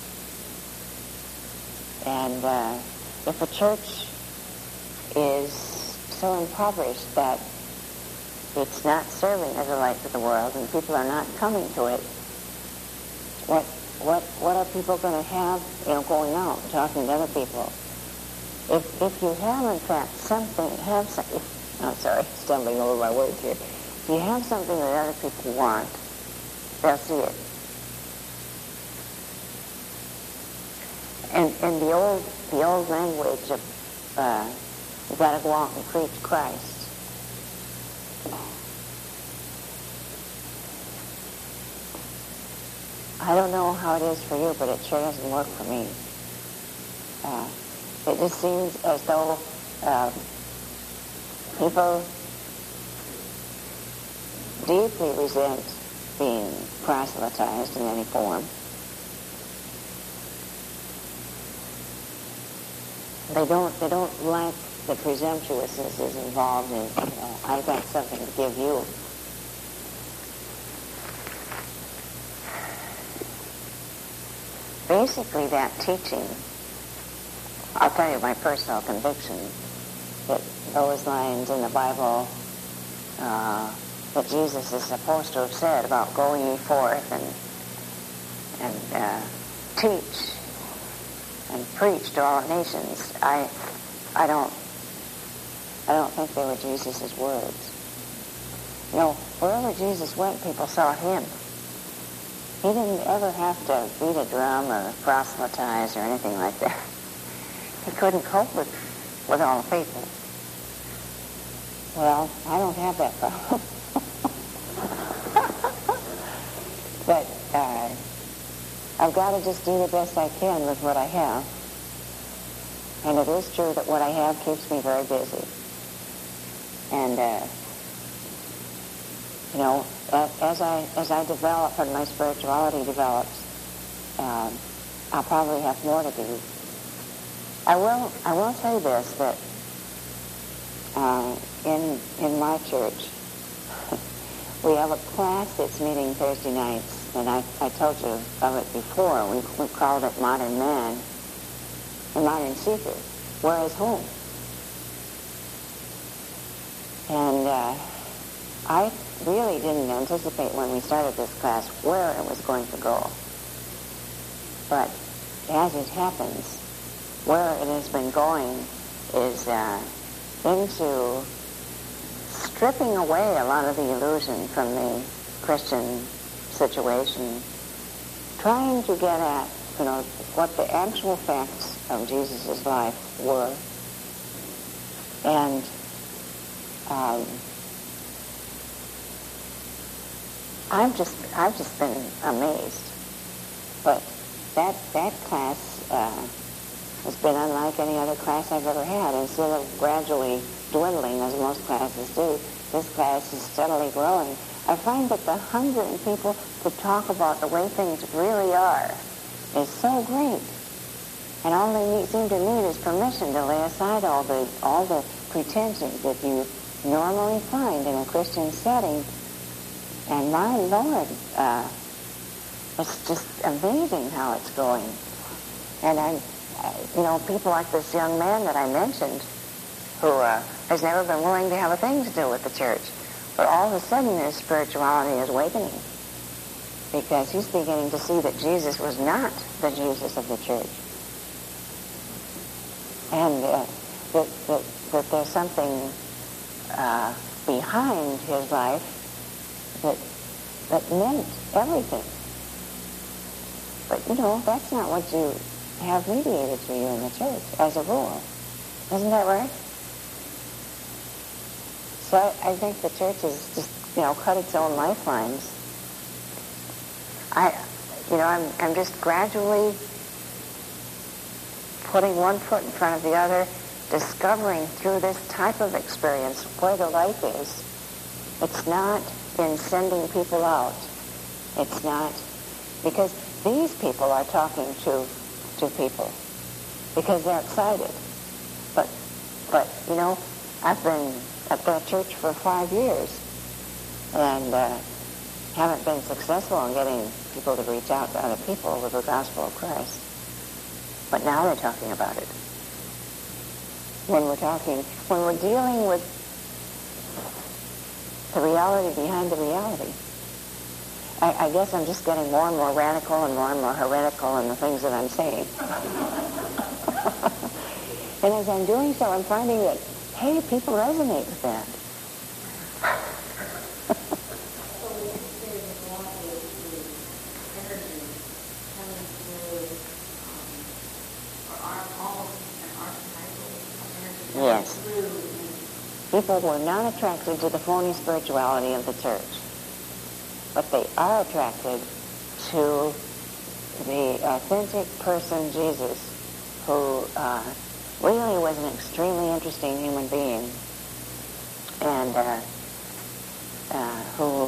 And uh, if a church is so impoverished that it's not serving as a light to the world and people are not coming to it, what what what are people going to have, you know, going out and talking to other people? If if you have, in fact, something, have some, if, I'm sorry, stumbling over my words here. If you have something that other people want, they'll see it. And and the old the old language of uh, you got to go out and preach Christ. I don't know how it is for you, but it sure doesn't work for me. Uh, it just seems as though uh, people deeply resent being proselytized in any form. They don't. They don't like the presumptuousness is involved in. You know, I've got something to give you. Basically, that teaching, I'll tell you my personal conviction, that those lines in the Bible uh, that Jesus is supposed to have said about go ye forth and and uh, teach and preach to all nations, I I don't I don't think they were Jesus' words. You know, wherever Jesus went, people saw him. He didn't ever have to beat a drum or proselytize or anything like that. He couldn't cope with, with all the people. Well, I don't have that problem. I've got to just do the best I can with what I have. And it is true that what I have keeps me very busy. And, uh, you know, as, as I as I develop and my spirituality develops, um, I'll probably have more to do. I will I will say this, that uh, in in my church, we have a class that's meeting Thursday nights, and I, I told you of it before. We, we called it Modern Man, the Modern Seeker. Where is home? And uh, I really didn't anticipate when we started this class where it was going to go. But as it happens, where it has been going is uh, into stripping away a lot of the illusion from the Christian situation, trying to get at, you know, what the actual facts of Jesus' life were. And um, I've just I've just been amazed. But that that class uh, has been unlike any other class I've ever had. Instead of gradually dwindling, as most classes do, this class is steadily growing. I find that the hunger in people to talk about the way things really are is so great. And all they need, seem to need is permission to lay aside all the all the pretensions that you normally find in a Christian setting. And my Lord, uh, it's just amazing how it's going. And I'm, uh, you know, people like this young man that I mentioned, who uh, has never been willing to have a thing to do with the church, but all of a sudden his spirituality is awakening, because he's beginning to see that Jesus was not the Jesus of the church. And uh, that, that, that there's something uh, behind his life that that meant everything. But, you know, that's not what you have mediated to you in the church, as a rule. Isn't that right? So I, I think the church has just, you know, cut its own lifelines. I, you know, I'm, I'm just gradually putting one foot in front of the other, discovering through this type of experience where the life is. It's not in sending people out. It's not, because these people are talking to to people because they're excited. But, but you know, I've been at that church for five years and uh, haven't been successful in getting people to reach out to other people with the gospel of Christ. But now they're talking about it. When we're talking, when we're dealing with the reality behind the reality. I, I guess I'm just getting more and more radical and more and more heretical in the things that I'm saying. And as I'm doing so, I'm finding that, hey, people resonate with that. Yes. People were not attracted to the phony spirituality of the church, but they are attracted to the authentic person, Jesus, who uh, really was an extremely interesting human being, and uh, uh, who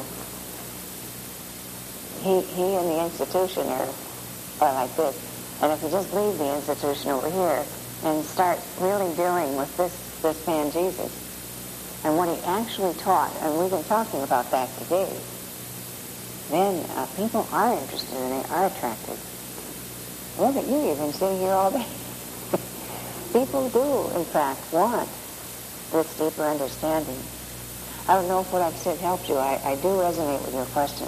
he he and the institution are, are like this. And if you just leave the institution over here and start really dealing with this, this man Jesus and what he actually taught, and we've been talking about that today, then uh, people are interested and they are attracted. Look at you, you've been sitting here all day. People do, in fact, want this deeper understanding. I don't know if what I've said helped you. I, I do resonate with your question.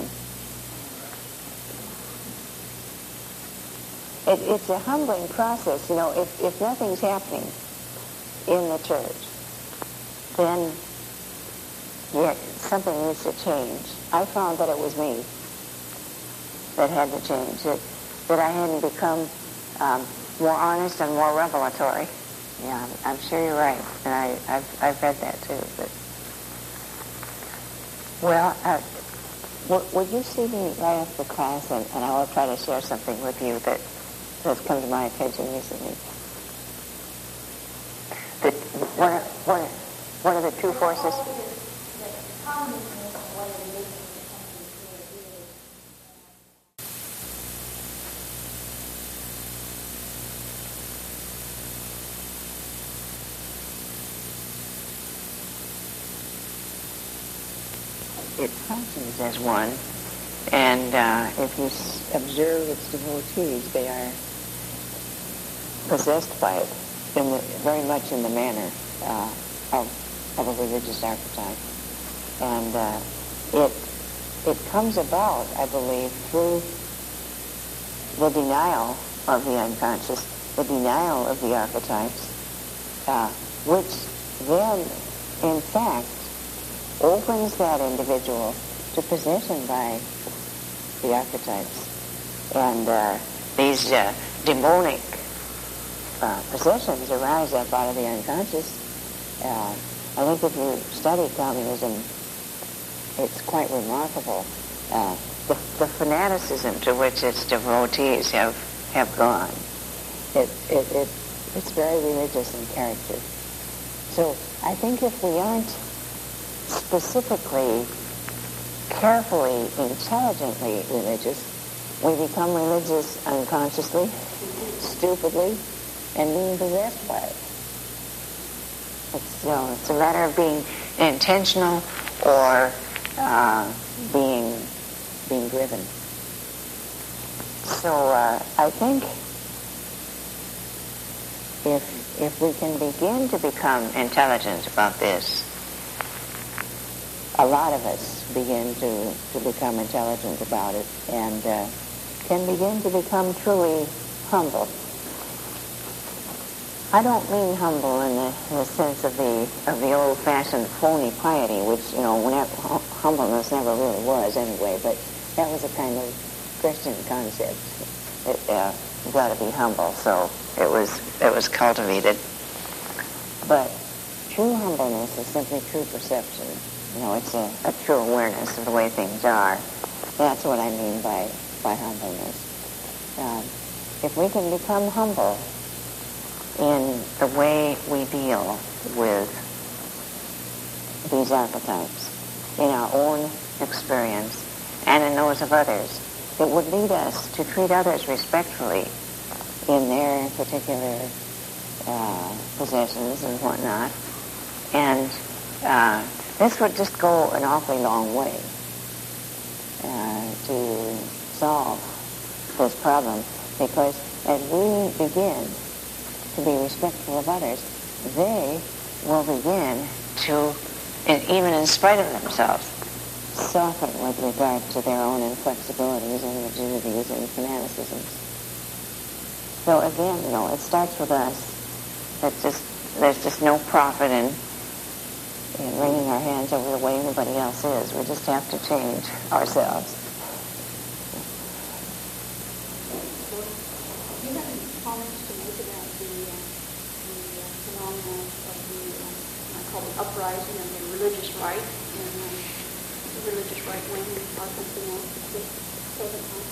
It, it's a humbling process. You know, if, if nothing's happening in the church, then yeah, something needs to change. I found that it was me that had to change, that, that I hadn't become um, more honest and more revelatory. Yeah, I'm, I'm sure you're right, and I, I've, I've read that too. But, well, uh, would, would you see me right after class, and, and I will try to share something with you that has come to my attention recently. The, one, of, one, one of the true forces... It functions as one, and uh, if you s- observe its devotees, they are possessed by it in the, very much in the manner uh, of, of a religious archetype. And uh, it it comes about, I believe, through the denial of the unconscious, the denial of the archetypes, uh, which then, in fact, opens that individual to possession by the archetypes. And uh, these uh, demonic uh, possessions arise up out of the unconscious. Uh, I think if you study communism, it's quite remarkable. Uh, the, the fanaticism to which its devotees have, have gone. It, it, it, it's very religious in character. So I think if we aren't specifically, carefully, intelligently religious, we become religious unconsciously, stupidly, and being possessed by it. It's, you know, it's a matter of being intentional or uh, being being driven. So uh, I think if if we can begin to become intelligent about this, a lot of us begin to, to become intelligent about it and uh, can begin to become truly humble. I don't mean humble in the, in the sense of the of the old-fashioned phony piety, which, you know, whenever, humbleness never really was anyway, but that was a kind of Christian concept. It, uh, you've got to be humble, so it was it was cultivated. But true humbleness is simply true perception. You know, it's a, a true awareness of the way things are. That's what I mean by, by humbleness. Um, if we can become humble in the way we deal with these archetypes, in our own experience and in those of others, it would lead us to treat others respectfully in their particular uh, possessions and whatnot. And uh, this would just go an awfully long way uh, to solve this problem, because as we begin to be respectful of others, they will begin to, and even in spite of themselves, soften with regard to their own inflexibilities and rigidities and fanaticisms. So again, you know, it starts with us. It's just, there's just no profit in in wringing our hands over the way everybody else is. We just have to change ourselves. Do you have any comments to make about the, uh, the uh, phenomenon of the, uh, I call it uprising of the religious right and uh, the religious right wing in Arkansas at this present time?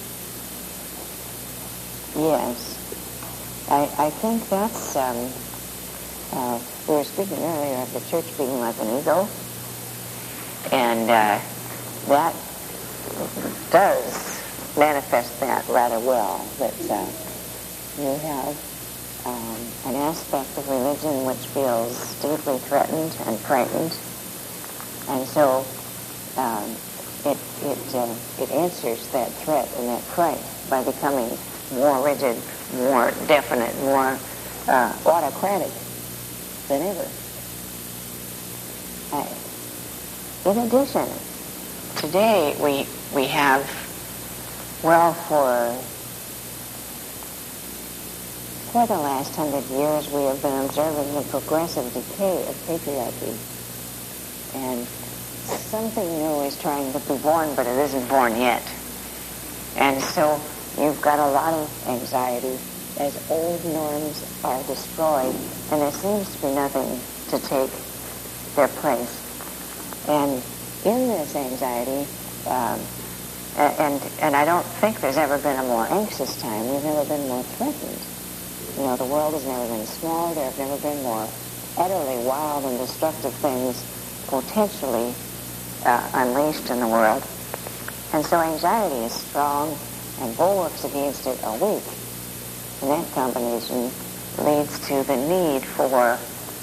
Yes. I, I think that's... Um, Uh, we were speaking earlier of the church being like an ego, and uh, that does manifest that rather well, that uh, you have um, an aspect of religion which feels deeply threatened and frightened, and so um, it, it, uh, it answers that threat and that fright by becoming more rigid, more definite, more uh, autocratic than ever. Uh, in addition, today we we have, well, for for the last hundred years we have been observing the progressive decay of patriarchy, and something new is trying to be born, but it isn't born yet. And so you've got a lot of anxiety as old norms are destroyed, and there seems to be nothing to take their place. And in this anxiety, Um, and and I don't think there's ever been a more anxious time. We've never been more threatened. You know, the world has never been smaller. There have never been more utterly wild and destructive things potentially uh, unleashed in the world. And so anxiety is strong and bulwarks against it are weak. And that combination leads to the need for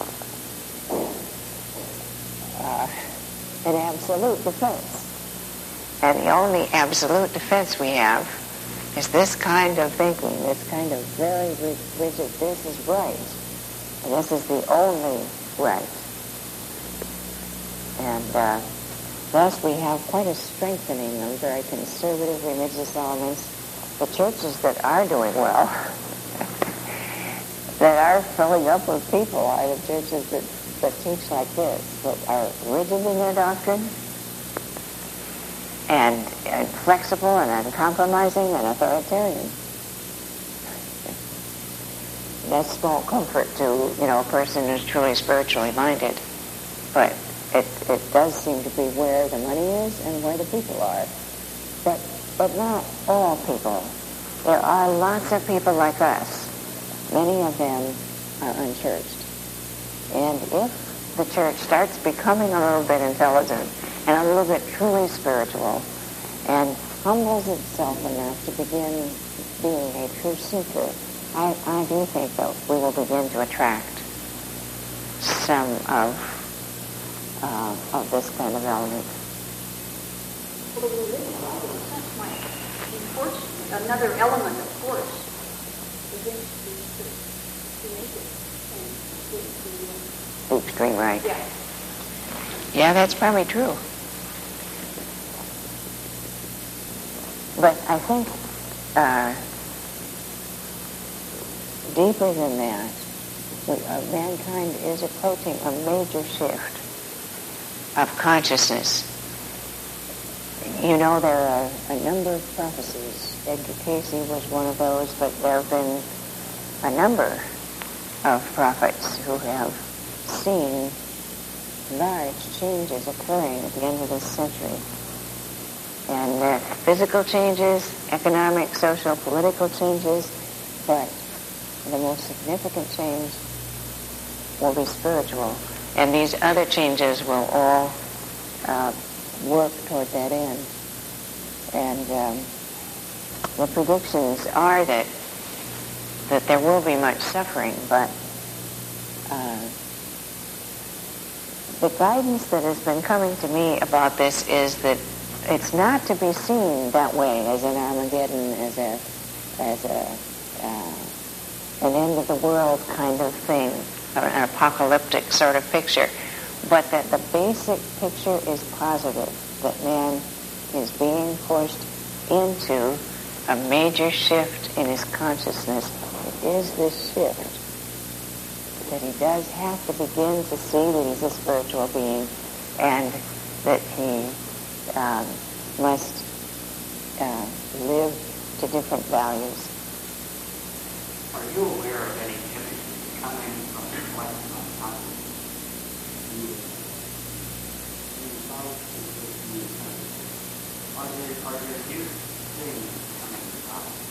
uh, an absolute defense. And the only absolute defense we have is this kind of thinking, this kind of very rigid, this is right, and this is the only right. And uh, thus we have quite a strengthening of very conservative religious elements. The churches that are doing well, that are filling up with people, are the churches that, that teach like this, that are rigid in their doctrine, and, and flexible and uncompromising and authoritarian. That's small comfort to, you know, a person who's truly spiritually minded. But it, it does seem to be where the money is and where the people are. But, but not all people. There are lots of people like us. Many of them are unchurched. And if the church starts becoming a little bit intelligent and a little bit truly spiritual, and humbles itself enough to begin being a true seeker, I, I do think that we will begin to attract some of uh, of this kind of element. Well, the religion, in a sense, might enforce another element of force against the, the, the naked and the, the, The extreme right. yeah. Yeah, that's probably true. But I think uh, deeper than that, we, uh, mankind is approaching a major shift of consciousness. You know, there are a number of prophecies. Edgar Casey was one of those, but there have been a number of prophets who have seen large changes occurring at the end of this century. And uh, physical changes, economic, social, political changes, but the most significant change will be spiritual. And these other changes will all uh, work toward that end. And um, the predictions are that that there will be much suffering, but uh, the guidance that has been coming to me about this is that it's not to be seen that way as an Armageddon, as a as a uh, an end of the world kind of thing, or an apocalyptic sort of picture, but that the basic picture is positive, that man is being pushed into a major shift in his consciousness. It is this shift that he does have to begin to see that he's a spiritual being, and that he um, must uh, live to different values. Are you aware of any images coming from the collection on consciousness? Are there, are there new things coming from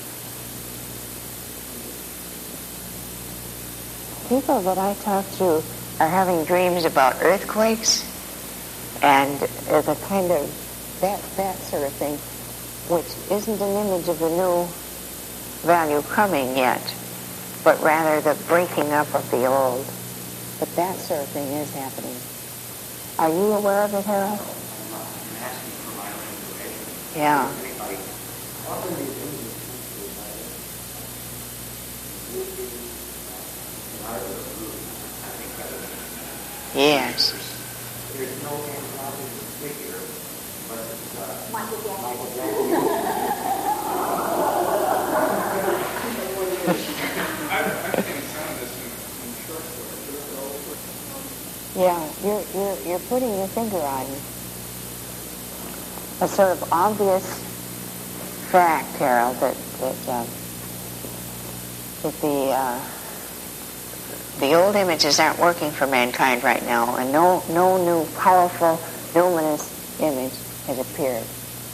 consciousness? People that I talk to are having dreams about earthquakes, and there's a kind of that that sort of thing, which isn't an image of the new value coming yet, but rather the breaking up of the old. But that sort of thing is happening. Are you aware of it, Harold? I'm asking for my own information. Yeah. Anybody? Often these images Yes. There's no anthropological figure, but it's uh, Michael Jackson. Michael Jackson. I've, I've seen some of this in, in church. Yeah, you're, you're, you're putting your finger on a sort of obvious fact, Harold, that, that, uh, that the, uh, the old images aren't working for mankind right now, and no, no new powerful, luminous image has appeared.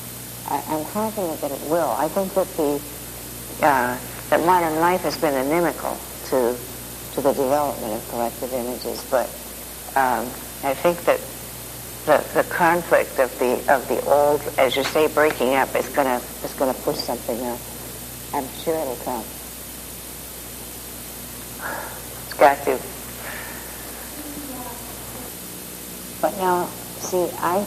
I, I'm confident that it will. I think that the uh, that modern life has been inimical to to the development of collective images, but um, I think that the the conflict of the of the old, as you say, breaking up is gonna is gonna push something up. I'm sure it'll come. It's got to. But now, see, I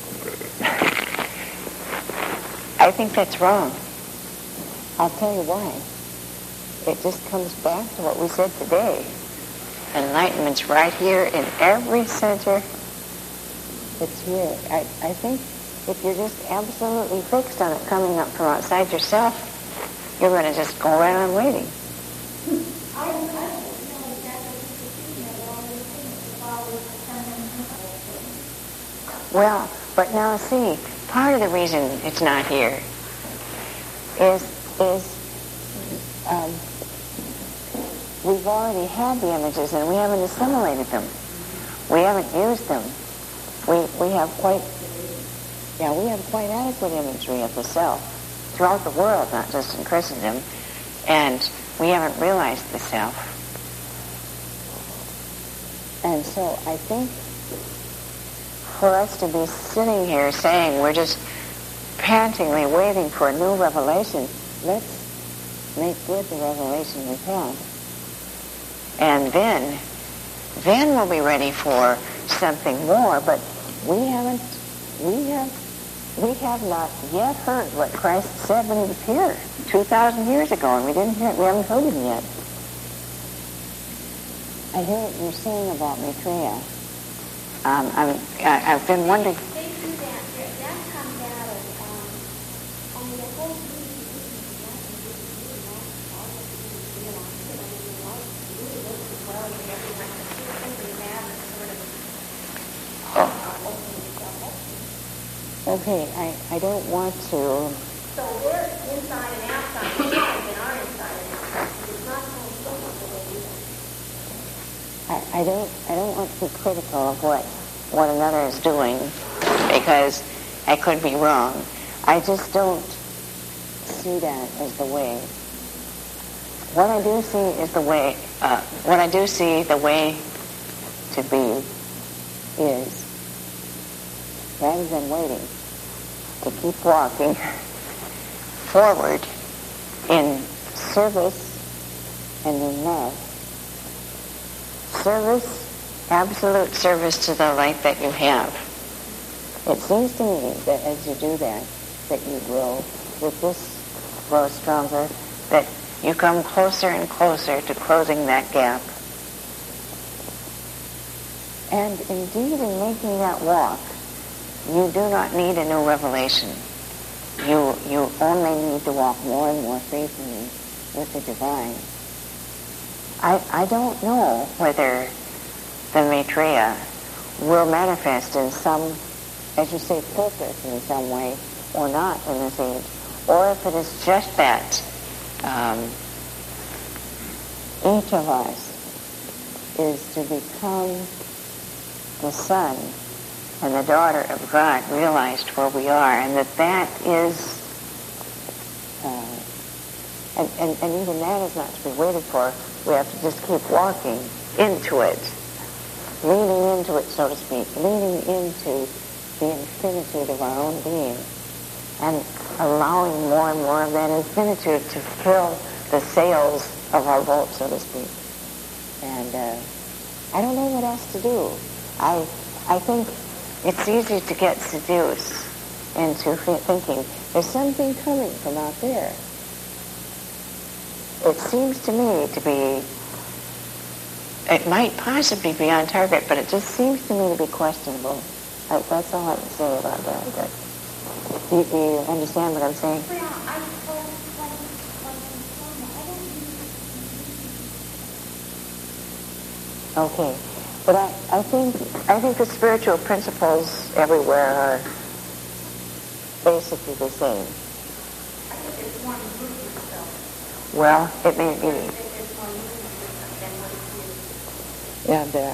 I think that's wrong. I'll tell you why. It just comes back to what we said today. Enlightenment's right here in every center. It's here. I, I think if you're just absolutely fixed on it coming up from outside yourself, you're going to just go right on waiting. Well, but now see, part of the reason it's not here is is um, we've already had the images and we haven't assimilated them. We haven't used them. We we have quite yeah we have quite adequate imagery of the self throughout the world, not just in Christendom, and we haven't realized the self. And so I think for us to be sitting here saying we're just pantingly waiting for a new revelation, let's make good the revelation we've had. And then, then we'll be ready for something more, but we haven't, we have, we have not yet heard what Christ said when he appeared two thousand years ago, and we didn't hear it, we haven't heard him yet. I hear what you're saying about Maitreya. Um, I'm, I, I've been wondering. They do that. That comes out of, um, I mean, the whole reason Okay, I, I don't want to. So we're inside and outside, and our inside and outside. It's not so simple the way you do. I, I don't I don't want to be critical of what one another is doing because I could be wrong. I just don't see that as the way. What I do see is the way. Uh, what I do see the way to be is rather than waiting to keep walking forward in service and in love. Service, absolute service to the light that you have. It seems to me that as you do that, that you grow, that this grows stronger, that you come closer and closer to closing that gap. And indeed, in making that walk, you do not need a new revelation. You you only need to walk more and more faithfully with the divine. I I don't know whether the Maitreya will manifest in some, as you say, purpose in some way or not in this age, or if it is just that um, each of us is to become the son and the daughter of God realized where we are, and that that is, uh, and, and, and even that is not to be waited for. We have to just keep walking into it, leaning into it, so to speak, leaning into the infinitude of our own being, and allowing more and more of that infinitude to fill the sails of our boat, so to speak. And uh, I don't know what else to do. I I think it's easy to get seduced into thinking there's something coming from out there. It seems to me to be, it might possibly be on target, but it just seems to me to be questionable. Like, that's all I can say about that. But do, you, do you understand what I'm saying? Well, I suppose when, when, when, I don't Okay. But I, I think I think the spiritual principles everywhere are basically the same. I think it's one movement, though. Well, it may be. I think it's one movement than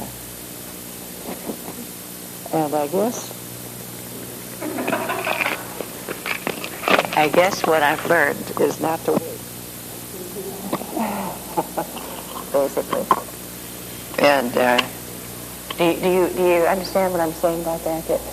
what it is. And uh, and I guess I guess what I've learned is not to wait. Basically. And uh, do, you, do you do you understand what I'm saying about that? That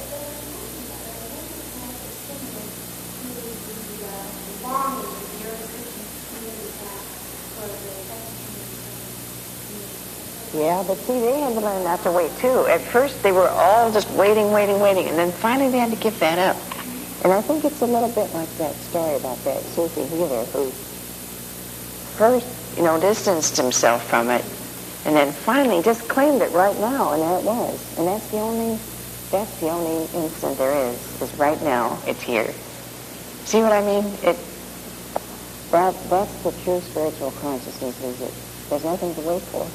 yeah, but see, they had to learn not to wait too. At first, they were all just waiting, waiting, waiting, and then finally they had to give that up. And I think it's a little bit like that story about that Sufi healer who first, you know, distanced himself from it, and then finally just claimed it right now, and there it was. And that's the only, that's the only instant there is, is right now, it's here. See what I mean? It, that, that's the true spiritual consciousness, is it? There's nothing to wait for.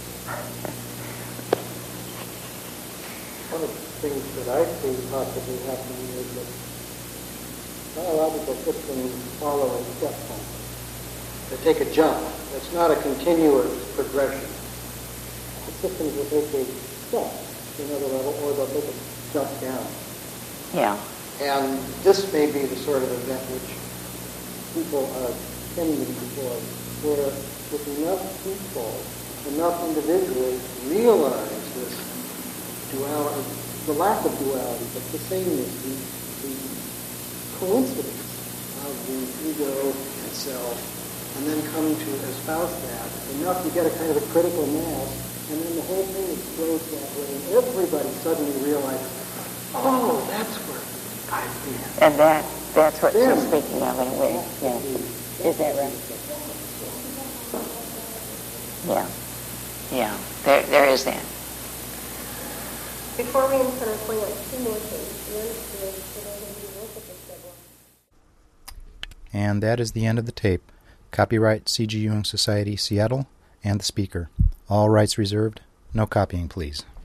One of the things that I see possibly happening is that biological systems follow a step function. They take a jump. It's not a continuous progression. The systems will take a step to another level, or they'll take a jump down. Yeah. And this may be the sort of event which people are tending towards, where with enough people, enough individuals realize this duality, the lack of duality, but the sameness, the, the coincidence of the ego and self, and then come to espouse that. Enough, you get a kind of a critical mass, and then the whole thing explodes that way, and everybody suddenly realizes, oh, that's where I've been. And that, that's what Then, she's speaking of in a way. Yeah. Is that right? Yeah. Yeah. There, there is that. Before we end, can I point out two more things? One is that I think you look at this that one. And that is the end of the tape. Copyright C G Jung Society, Seattle, and the speaker. All rights reserved. No copying, please.